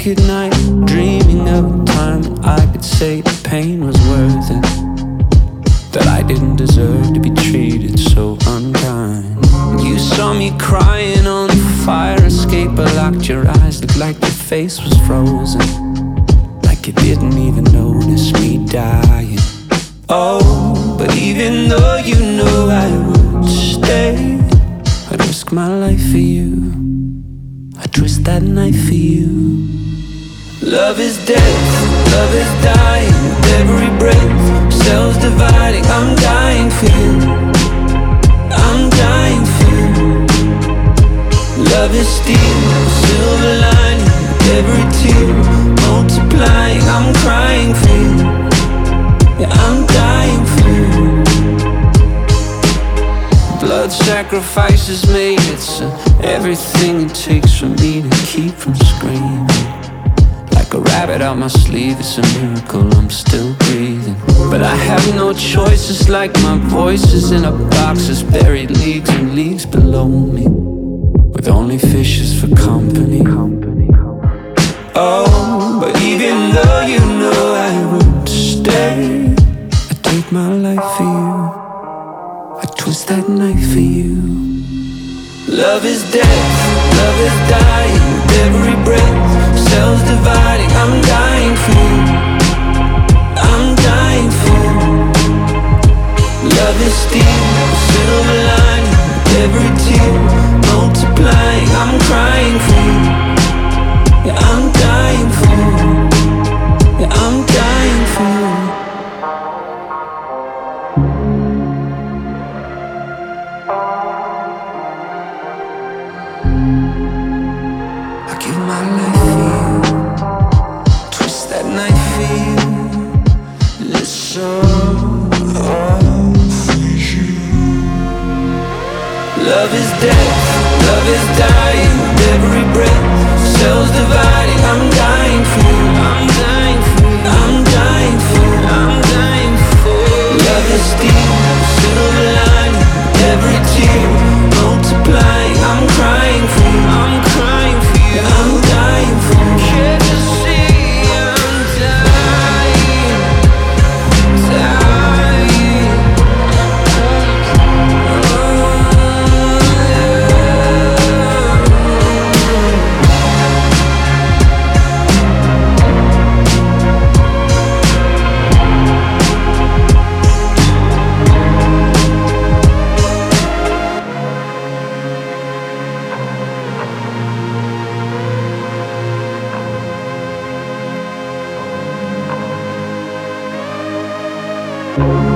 at night, dreaming of a time when I could say the pain was worth it, that I didn't deserve to be treated so unkind. You saw me crying on the fire escape, I locked your eyes, looked like your face was frozen, like you didn't even notice me dying. Oh, but even though you knew I would stay, I'd risk my life for you, I'd twist that knife for you. Love is death, love is dying, with every breath, cells dividing. I'm dying for you, I'm dying for you. Love is steel, silver lining, with every tear multiplying. I'm crying for you, yeah, I'm dying for you. Blood sacrifices made it so everything it takes for me to keep from screaming. Like a rabbit out my sleeve, it's a miracle I'm still breathing. But I have no choice, it's like my voice is in a box that's buried leagues and leagues below me, with only fishes for company. Oh, but even though you know I would stay, I'd take my life for you, I'd twist that knife for you. Love is death, love is dying, with every breath, cells dividing. I'm dying for you, I'm dying for you. Love is steel, silver lining, with every tear multiplying. I'm crying for you, yeah, I'm dying for you, yeah, I'm dying for you. I give my life for you, twist that knife for you. Listen, love is death, love is dying, with every breath, cells dividing. I'm dying for you, I'm dying for you, I'm dying for you, I'm dying for you. Love is steel, silver lining, every tear multiplying. I'm crying for you, I'm crying for you, yeah, I'm dying for you. Can't you see I'm dying, dying? Oh,